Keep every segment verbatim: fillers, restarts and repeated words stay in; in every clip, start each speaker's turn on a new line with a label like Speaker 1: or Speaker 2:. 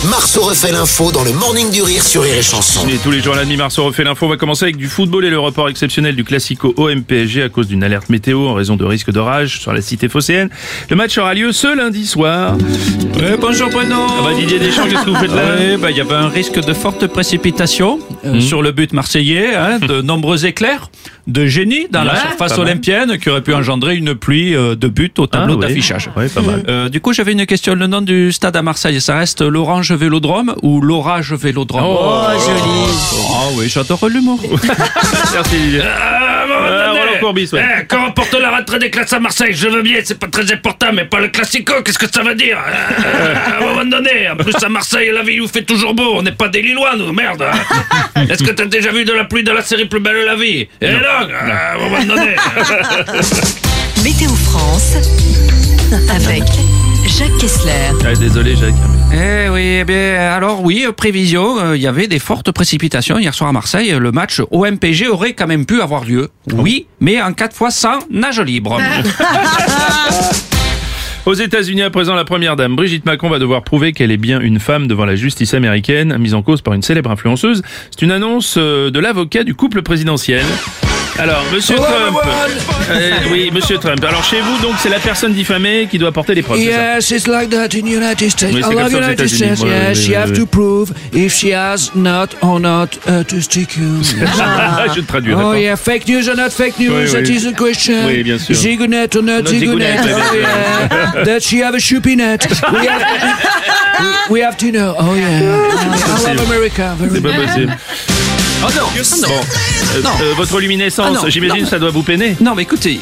Speaker 1: Marceau refait l'info dans le Morning du Rire sur Rire et Chanson.
Speaker 2: Et tous les jours à la demi, Marceau refait l'info. On va commencer avec du football et le report exceptionnel du Classico O M P S G à cause d'une alerte météo en raison de risque d'orage sur la cité phocéenne. Le match aura lieu ce lundi soir.
Speaker 3: Euh, bonjour Bruno.
Speaker 2: Ah bah Didier Deschamps, qu'est-ce que vous faites là?
Speaker 3: Il bah, y avait un risque de forte précipitation euh, mmh. sur le but marseillais, hein, de nombreux éclairs de génie dans ouais, la surface olympienne qui aurait pu engendrer une pluie euh, de buts au tableau ah, d'affichage.
Speaker 2: Oui, pas mal.
Speaker 3: Euh, du coup, j'avais une question. Le nom du stade à Marseille, ça reste l'Orange Vélodrome ou l'Orage Vélodrome?
Speaker 4: Oh, oh joli.
Speaker 3: Ah oui, j'adore l'humour.
Speaker 2: Merci Didier. Euh, Roland Courbis, ouais.
Speaker 5: Eh, quand on porte la rentrée des classes à Marseille, je veux bien, c'est pas très important, mais pas le Classico, qu'est-ce que ça veut dire? euh, À un moment donné, en plus à Marseille, la vie nous fait toujours beau, on n'est pas des Lillois, nous, merde. Hein. Est-ce que t'as déjà vu de la pluie dans la série Plus belle la vie? Eh non, non, à un moment donné.
Speaker 6: Météo France, avec Jacques Kessler.
Speaker 2: Ah, désolé Jacques.
Speaker 3: Eh oui, eh bien, alors oui, prévision, il euh, y avait des fortes précipitations hier soir à Marseille. Le match O M P S G aurait quand même pu avoir lieu. Oui, mais en quatre fois sans nage libre.
Speaker 2: Aux États-Unis, à présent, la première dame, Brigitte Macron, va devoir prouver qu'elle est bien une femme devant la justice américaine, mise en cause par une célèbre influenceuse. C'est une annonce de l'avocat du couple présidentiel. Alors, Monsieur oh, Trump, euh, oui, Monsieur Trump. Alors chez vous, donc, c'est la personne diffamée qui doit porter les preuves.
Speaker 7: Yes, it's like that in United States.
Speaker 2: Oui,
Speaker 7: I love United States.
Speaker 2: Ouais,
Speaker 7: yes,
Speaker 2: ouais,
Speaker 7: she
Speaker 2: ouais,
Speaker 7: have
Speaker 2: ouais.
Speaker 7: to prove if she has not or not uh, to stick you.
Speaker 2: Je te traduis.
Speaker 7: Oh yeah, fake news or not fake news.
Speaker 2: Oui,
Speaker 7: that
Speaker 2: oui.
Speaker 7: is the question.
Speaker 2: Oui, bien sûr.
Speaker 7: Zigonet or not zigonet. Oh yeah, that she have a choupinet. We have, we, we have to know. Oh yeah, I love America. Very
Speaker 2: C'est pas
Speaker 7: much.
Speaker 2: possible.
Speaker 3: Oh non, oh non.
Speaker 2: Bon, euh,
Speaker 3: Non.
Speaker 2: euh, votre luminescence,
Speaker 3: Ah non,
Speaker 2: j'imagine
Speaker 3: non.
Speaker 2: ça doit vous peiner.
Speaker 3: Non, mais écoutez.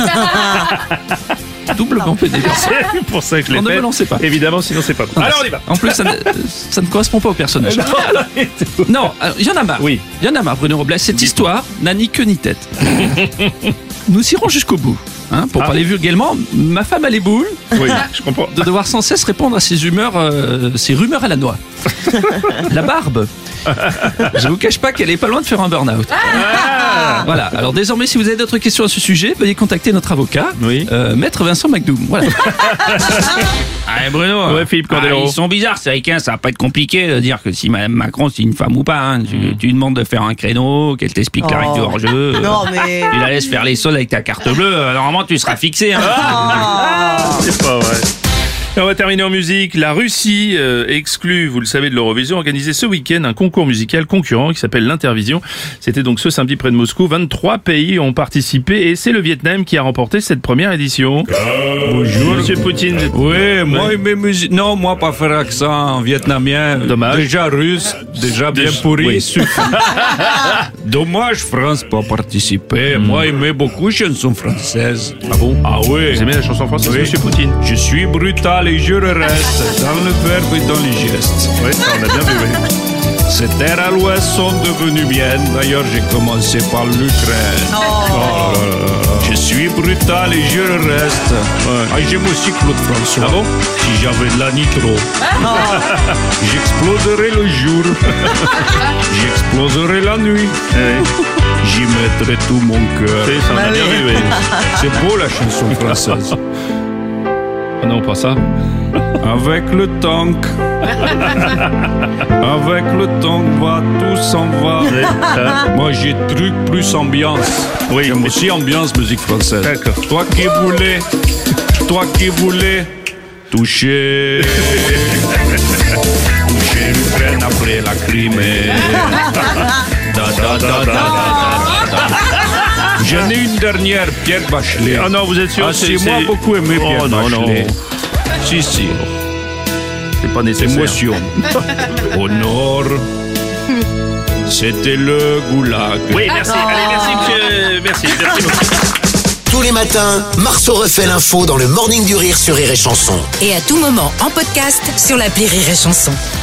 Speaker 3: Doublement pédé.
Speaker 2: C'est pour ça que je l'ai
Speaker 3: On ne
Speaker 2: fait.
Speaker 3: me lancez pas.
Speaker 2: Évidemment, sinon c'est pas bon. Alors on y va.
Speaker 3: En plus, ça ne, ça ne correspond pas au personnage. Non, il y en a marre.
Speaker 2: Oui.
Speaker 3: Il y en a marre, Bruno Robles. Cette histoire n'a ni queue ni tête. Nous irons jusqu'au bout. Hein, pour
Speaker 2: Ah.
Speaker 3: parler vulgairement, ma femme a les boules
Speaker 2: Oui, je comprends.
Speaker 3: de devoir sans cesse répondre à ses humeurs, euh, ses rumeurs à la noix. La barbe. Je vous cache pas qu'elle est pas loin de faire un burn-out.
Speaker 2: Ah.
Speaker 3: Voilà. Alors désormais, si vous avez d'autres questions à ce sujet, veuillez contacter notre avocat,
Speaker 2: Oui.
Speaker 3: euh, Maître Vincent McDoom. Voilà.
Speaker 5: Ah, Bruno,
Speaker 2: Ouais, Philippe
Speaker 5: ah,
Speaker 2: Cordero.
Speaker 5: ils sont bizarres ces ricains, ça va pas être compliqué de dire que si Madame Macron c'est une femme ou pas. Hein. Tu,
Speaker 2: Mm.
Speaker 5: tu lui demandes de faire un créneau, qu'elle t'explique la règle du hors-jeu.
Speaker 4: Non, mais.
Speaker 5: Tu la laisses faire les sols avec ta carte bleue, euh, normalement tu seras fixé. Hein.
Speaker 2: C'est pas vrai. Et on va terminer en musique. La Russie euh, exclut, vous le savez, de l'Eurovision, organisé ce week-end un concours musical concurrent qui s'appelle l'Intervision. C'était donc ce samedi près de Moscou. vingt-trois pays ont participé et c'est le Vietnam qui a remporté cette première édition. Bonjour, Monsieur Poutine.
Speaker 3: Oui, moi, mes musiques. Non, moi, pas faire accent vietnamien.
Speaker 2: Dommage.
Speaker 3: Déjà russe, déjà bien
Speaker 2: Déjà-
Speaker 3: pourri.
Speaker 2: oui.
Speaker 3: suffit. Dommage, France pas participer.
Speaker 2: Mm.
Speaker 3: Moi, j'aimais beaucoup chansons françaises.
Speaker 2: Ah bon?
Speaker 3: Ah oui.
Speaker 2: Vous aimez la chanson française,
Speaker 3: Oui.
Speaker 2: Monsieur Poutine?
Speaker 3: Je suis brutal et je le reste dans le verbe et dans les gestes.
Speaker 2: Oui, ça on a bien vu, oui.
Speaker 3: Ces terres à l'ouest sont devenues miennes. D'ailleurs, j'ai commencé par l'Ukraine. Oh là là là. Je suis brutal et je le reste. Ah, j'aime aussi Claude François.
Speaker 2: Ah bon?
Speaker 3: Si j'avais de la nitro, j'exploserais le jour. J'exploserais la nuit.
Speaker 2: Oui.
Speaker 3: J'y mettrais tout mon cœur.
Speaker 2: C'est- Ça on a bien vu, oui.
Speaker 3: C'est beau la chanson française.
Speaker 2: Ah non, pas ça.
Speaker 3: Avec le tank, avec le tank va, tout s'en va.
Speaker 2: Oui, ça.
Speaker 3: Moi j'ai truc plus ambiance.
Speaker 2: Oui.
Speaker 3: J'aime aussi ambiance musique française.
Speaker 2: D'accord.
Speaker 3: Toi qui voulais, toi qui voulais toucher, toucher l'Ukraine après la Crimée. Da, da, da, da, da, da, da. J'en ai une dernière, Pierre Bachelet.
Speaker 2: Ah non, vous êtes sûr?
Speaker 3: Ah si, moi beaucoup aimé Pierre
Speaker 2: Oh non, non.
Speaker 3: Bachelet. Si, si.
Speaker 2: C'est pas nécessaire.
Speaker 3: Émotion. Au nord, c'était le goulag.
Speaker 2: Oui, merci. Allez, merci, monsieur. Merci, merci beaucoup.
Speaker 1: Tous les matins, Marceau refait l'info dans le Morning du Rire sur Rire et Chanson.
Speaker 6: Et à tout moment en podcast sur l'appli Rire et Chanson.